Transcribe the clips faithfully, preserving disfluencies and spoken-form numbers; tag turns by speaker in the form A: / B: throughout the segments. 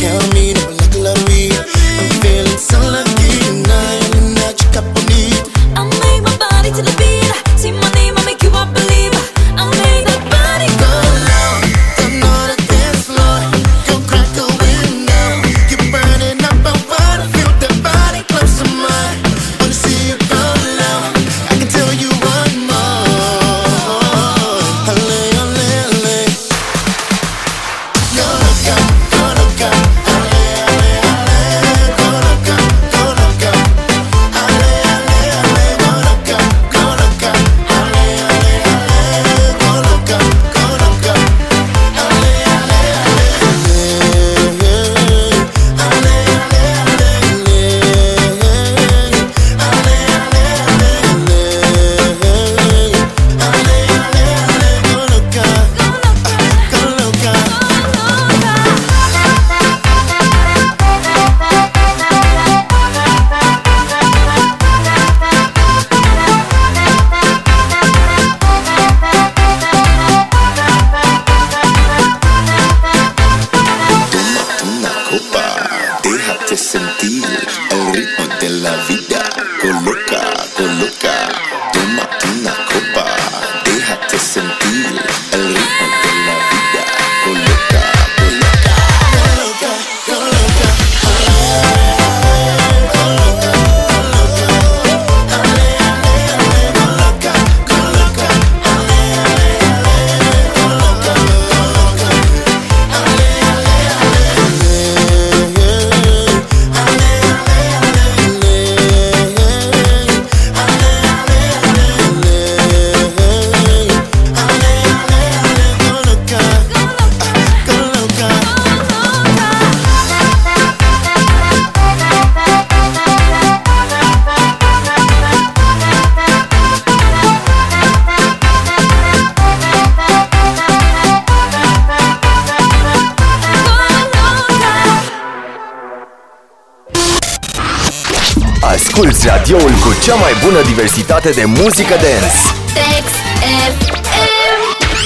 A: Asculți radioul cu cea mai bună diversitate de muzică dance.
B: Text F M.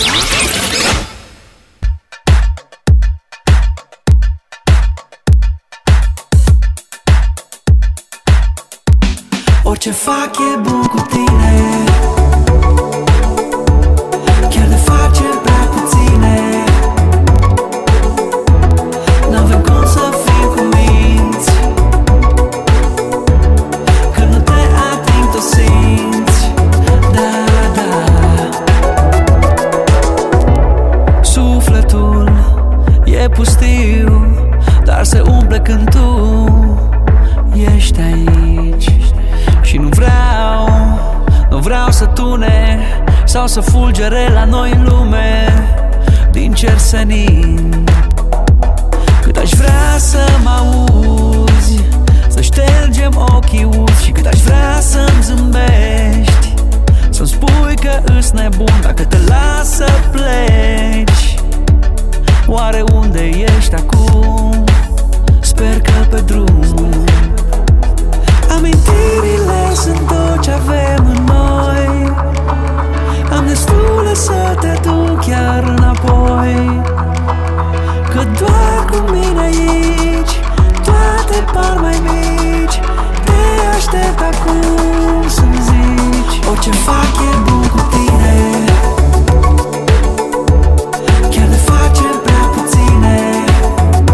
C: Orice fac e bun cu tine, chiar de faceri prea puține. N-avem cum să fim cuminți, când nu te ating, tu simți. Da, da. Sufletul e pustiu, dar se umple când tu ești aici. Și nu vreau, nu vreau să tune sau să fulgere la noi în lume din cer senin. Cât aș vrea să mă auzi, să ștergem ochii uzi. Și cât aș vrea să-mi zâmbești, să-mi spui că îs nebun dacă te las să pleci. Oare unde ești acum? Sper că pe drum. Amintirile sunt tot ce avem în noi, am destule să te aduc chiar înapoi. Că doar cu mine aici toate par mai mici. Te aștept acum să-mi zici orice fac e bun cu tine, chiar de faceri prea puține.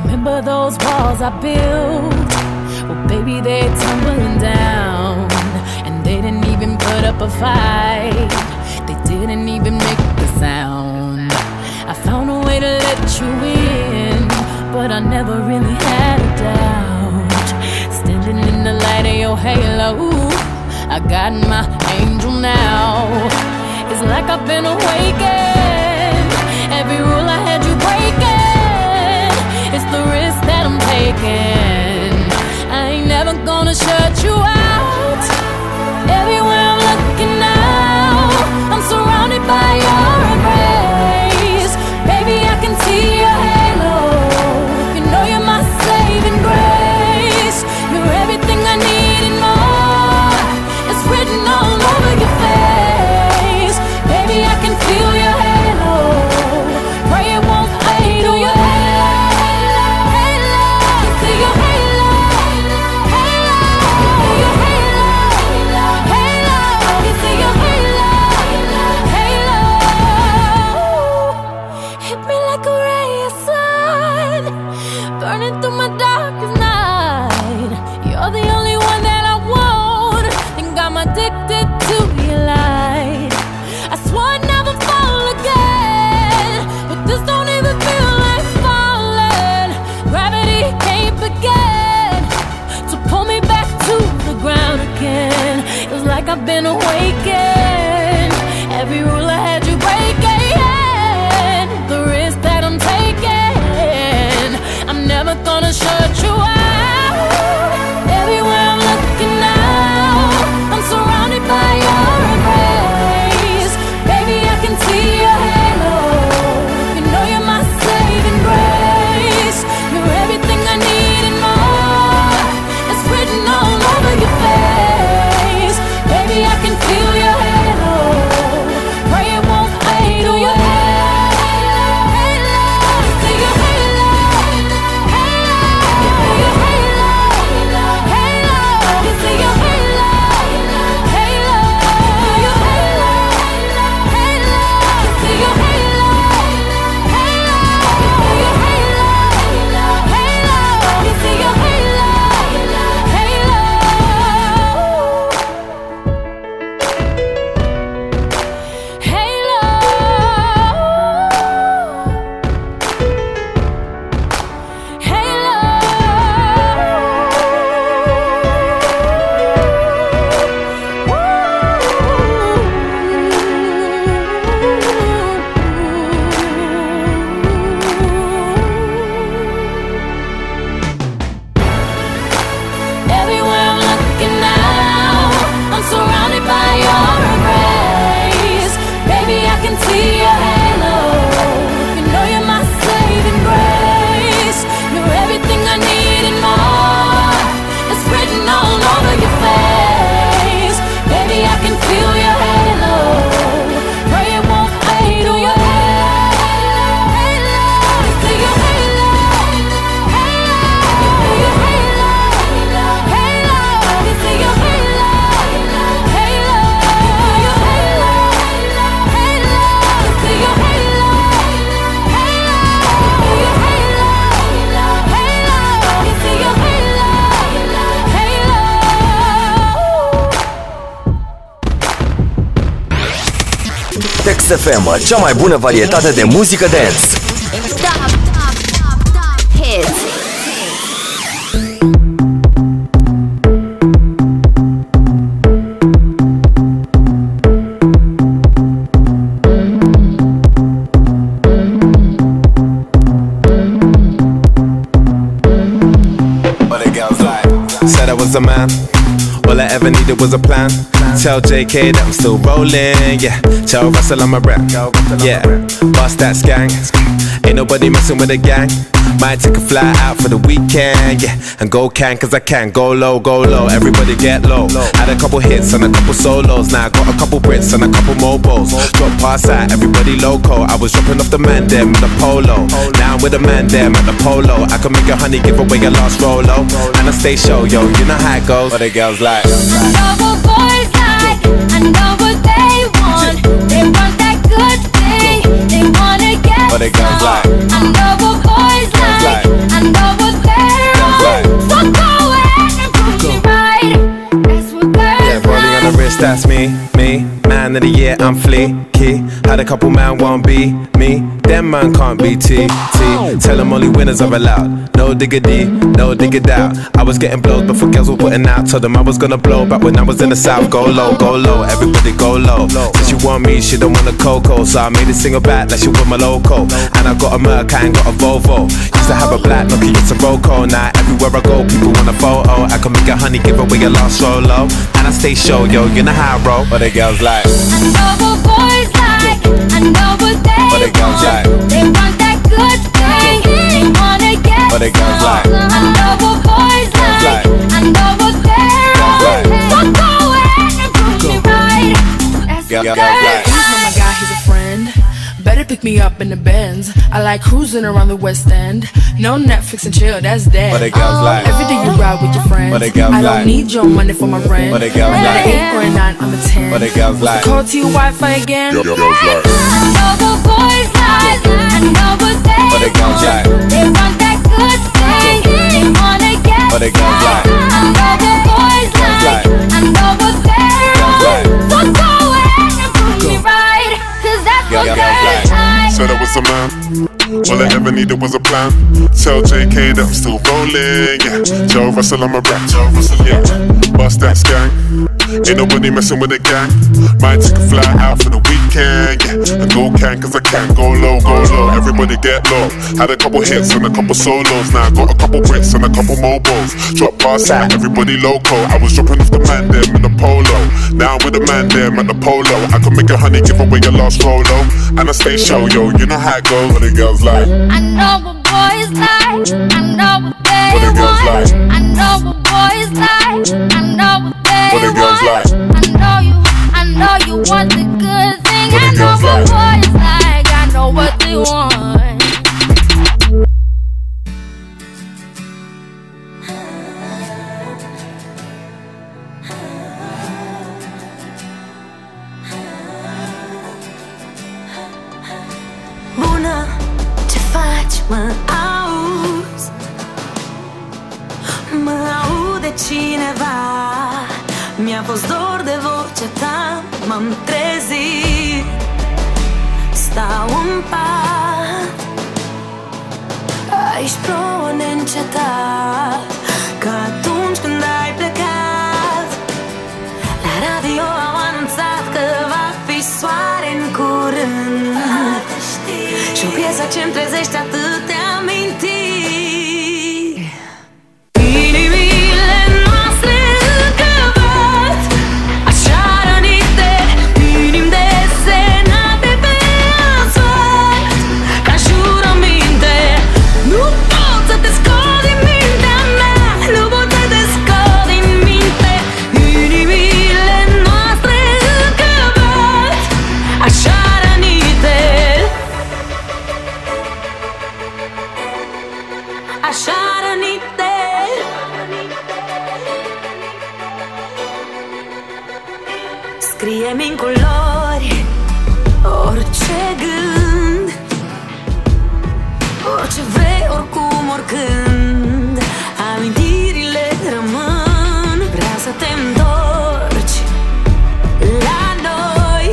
D: Remember those walls I built? Well, baby, they're tumbling down. And they didn't even put up a fight. They didn't even make a sound. I found a way to let you in, but I never really had a doubt. Standing in the light of your halo, I got my angel now. It's like I've been awakened. Every rule I had you breaking. It's the risk that I'm taking. I ain't never gonna shut you out. Everywhere I'm looking now, I'm surrounded by your embrace. Baby, I can see your halo. You know you're my saving grace. You're everything I need and more. It's written all over your face. Baby, I can feel your halo. Pray it won't fade away. Through my darkest night, you're the only one that I want. Think I'm addicted to your light. I swore I'd never fall again, but this don't even feel like falling. Gravity can't begin to pull me back to the ground again. It's like I've been awakened. Every rule I had you breaking, the risk that I'm taking, I'm never gonna shut you out. Everywhere I'm looking now, I'm surrounded by your embrace. Baby, I can see your halo. You know you're my saving grace. You're everything I need and more. It's written all over your face. Baby, I can feel your halo. Pray it won't fade away.
A: Text F M, cea mai bună varietate de muzică dance.
B: Top, top, top, top hits.
E: What the girls like? Said I was a man. All I ever needed was a plan. Tell J K that I'm still rolling, yeah. Tell Russell I'm a rap, yeah. Bust that skank. Ain't nobody messing with a gang. Might take a fly out for the weekend, yeah. And go can, cause I can. Go low, go low, everybody get low. Had a couple hits and a couple solos. Now I got a couple Brits and a couple mobiles. Drop past out, everybody loco. I was dropping off the man them with a polo. Now I'm with a man them at the polo. I can make a honey give away a lost Rolo. And I stay show, yo, you know how it goes. What the girls like?
D: I know what boys like, I know what they want. They want that good thing, they wanna get
E: What the girls like?
D: I know what boys like, I know
E: yeah, I'm flaky. Had a couple man won't be me. Them man can't be T T. Tell them only winners are allowed. No diggity, no diggity out. I was getting blows before girls were putting out. Told them I was gonna blow back when I was in the south. Go low, go low, everybody go low. Said she want me, she don't want a cocoa. So I made a single back like she want my loco. And I got a Merc, I ain't got a Volvo. Used to have a black Nokia, it's a Roco. Now everywhere I go, people want a photo. I can make a honey, give away a lost solo. And I stay show, yo, you know how I roll. But the girls like,
B: I know what boys like, I know what they
E: but the girls
B: want.
E: like,
B: They want that good thing, they wanna get
E: but the girls like,
B: I know what boys like, I know what they're on. So go ahead and prove me right. That's
E: Girl-
B: good.
E: girls like.
D: He's not my guy, he's a friend. Better pick me up in the Benz. I like cruising around the West End. No Netflix and chill, that's dead.
E: But the girls like,
D: Every day you ride with your friends.
E: But the girls
D: I don't
E: like.
D: need your money for my rent.
E: But the girls
D: I'm
E: like.
D: an eight or a nine, I'm a ten.
E: But the girls like.
D: Call to your Wi-Fi again.
B: I know what boys like, I know what they
E: But the girls
B: want.
E: like.
B: They want that good thing, they wanna get
E: But the girls like.
B: I know what boys like, I know what they're
E: Girls
B: on.
E: like.
B: So go ahead and prove me right, 'cause that's what
E: Girls
B: girls
E: like.
B: like.
F: Said I was a man, all I ever needed was a plan. Tell J K that I'm still rolling, yeah. Joe Russell, I'm a rap, Joe Russell, yeah. Bust that gang, ain't nobody messing with the gang. Might take a fly out for the weekend, yeah. And go can, cause I can go low, go low. Everybody get low. Had a couple hits and a couple solos. Now I got a couple Brits and a couple mobiles. Drop past out, everybody loco. I was dropping off the man them in the polo. Now I'm with the man them at the polo. I could make a honey, give away a lost rolo. And I stay show, yo, you know how it goes. What the girls like,
B: I know what boys like, I know what they
F: What the girls
B: want.
F: like.
B: I know what boys like, I know what they
F: What the girls
B: want.
F: like.
B: I know you, I know you want the good thing.
F: What the
B: I know
F: girls
B: what
F: like.
B: boys like, I know what they want.
G: Bună, ce faci, mă auzi? Mă aude cineva. Mi-a fost dor de vocea ta. M-am trezit, stau în pat. Aici plouă neîncetat, ca atunci când ai plecat. La radio au anunțat că va fi soare în curând. Și o piesă ce-mi trezește atâtea amintiri. Inimile noastre încă bat, așa rănite, inimi desenate pe asfalt, ca jurăminte. Nu pot să te scot din mintea mea, nu pot să te scot din minte. Inimile noastre încă bat, așa rănite, așa rănite. Scrie-mi în culori orice gând, orice vrei, oricum, oricând. Amintirile rămân, vreau să te întorci la noi,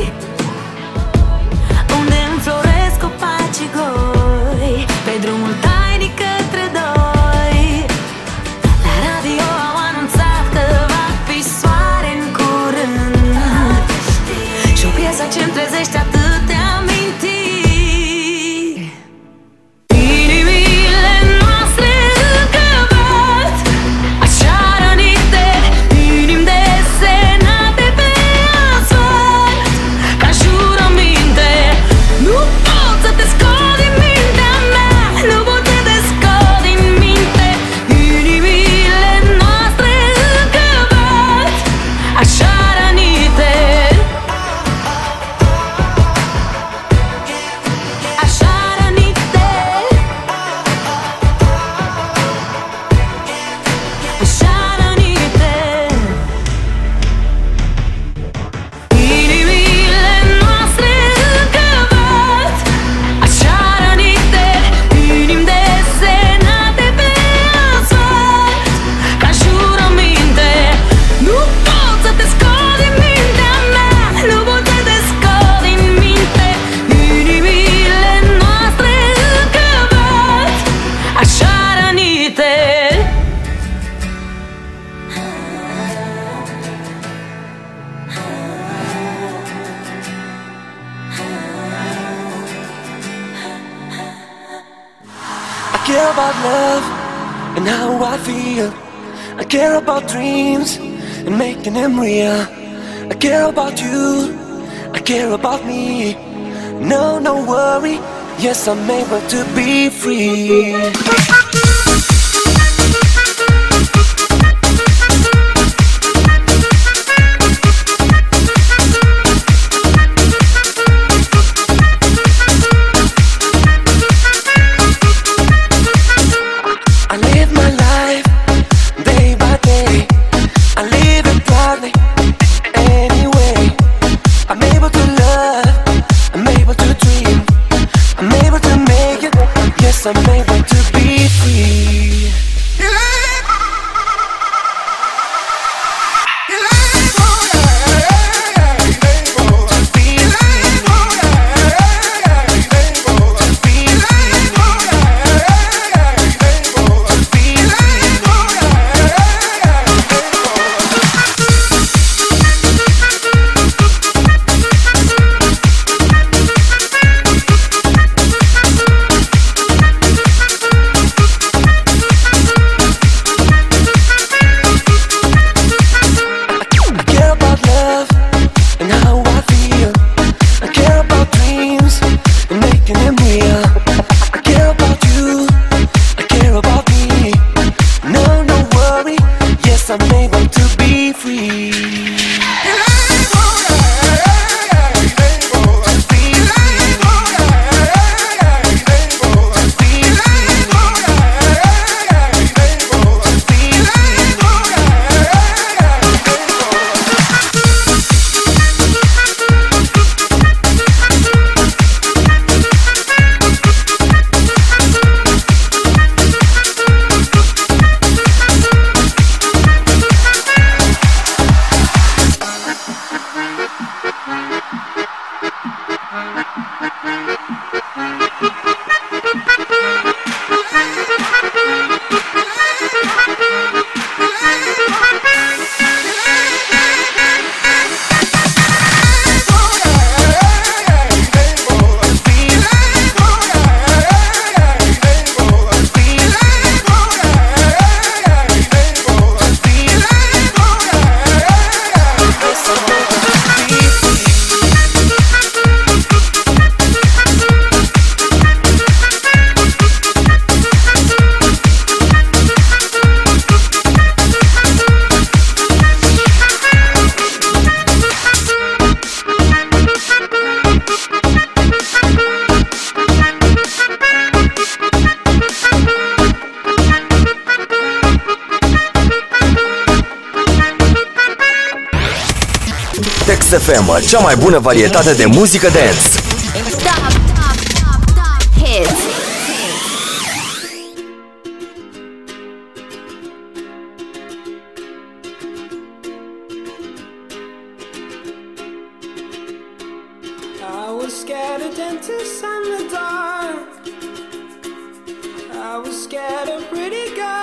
G: unde înfloresc copacii goi, pe drumul tainic către doi. La radio au anunțat că va fi soare în curând, și o piesă ce-mi trezește atâtea amintiri. Inimile noastre
C: about love and how I feel. I care about dreams and making them real. I care about you, I care about me. No, no worry, yes, I'm able to be free. I'm able to be free.
A: Text F M, cea mai bună varietate de muzică dance.
H: Top, top, top, top hits.
C: I was scared of dentists and the dark. I was scared of pretty girls.